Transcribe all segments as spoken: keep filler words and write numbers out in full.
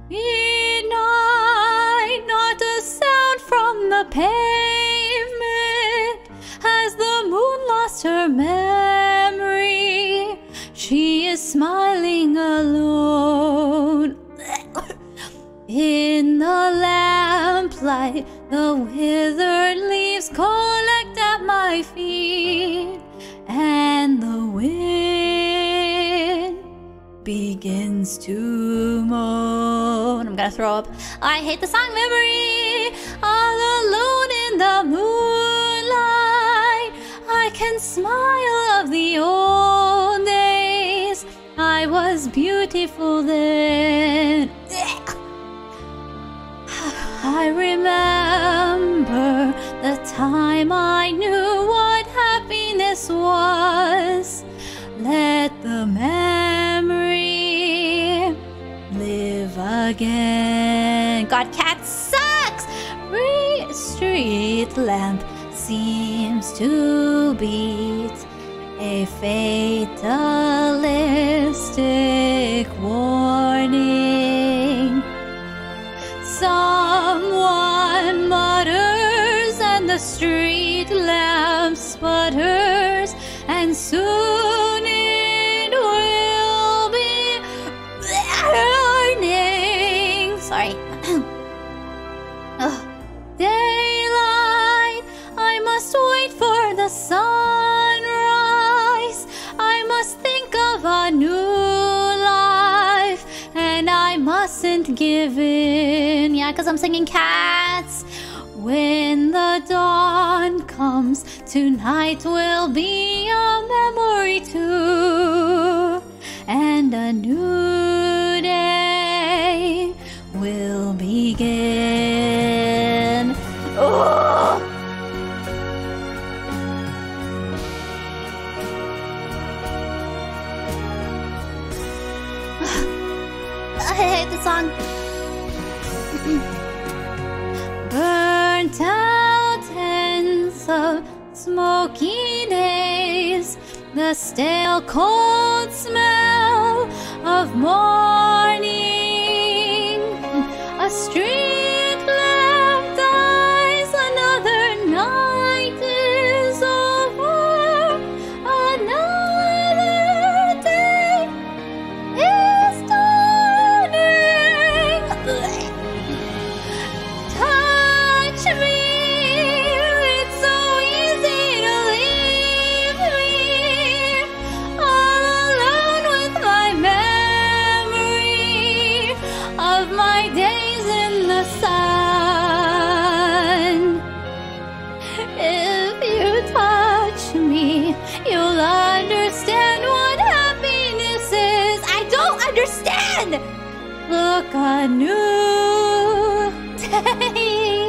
Midnight, not a sound from the pavement. Has the moon lost her memory? She is smiling alone. In the lamplight, the withered leaves collect at my feet, and the wind begins to moan. I'm gonna throw up. I hate the song Memory. All alone in the moonlight, I can smile of the old days. I was beautiful then. I remember the time I knew what happiness was. Let the memory live again. God, cat sucks! Re street lamp seems to beat a fatalistic warning. Someone mutters and the street lamp sputters, and soon it will be burning. Sorry. Ugh. Daylight, I must wait for the sunrise. I must think of a new life, and I mustn't give in. Yeah, because I'm singing Cats. When the dawn comes, tonight will be a memory too, and a new day will begin. Oh! I hate the song. Burnt out ends of smoky days, the stale cold smell of morning. A street lamp dies, another night is over, another day is dawning. Touch me, it's so easy to leave me all alone with my memory of my days in the sun. If you touch me, you'll understand what happiness is. I don't understand! Look, a new day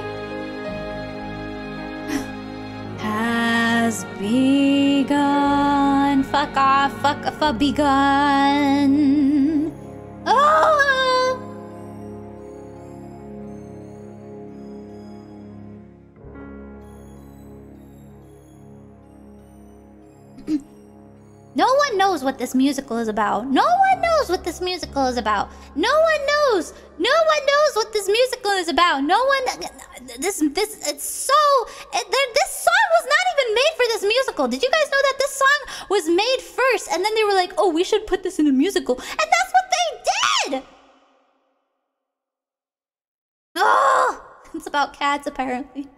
has begun. Fuck off, fuck off, uh, begun. Oh! No one knows what this musical is about. No one knows what this musical is about. No one knows. No one knows what this musical is about. No one. This this it's so. It, this song was not even made for this musical. Did you guys know that this song was made first, and then they were like, "Oh, we should put this in a musical," and that's what they did. Oh, it's about cats apparently.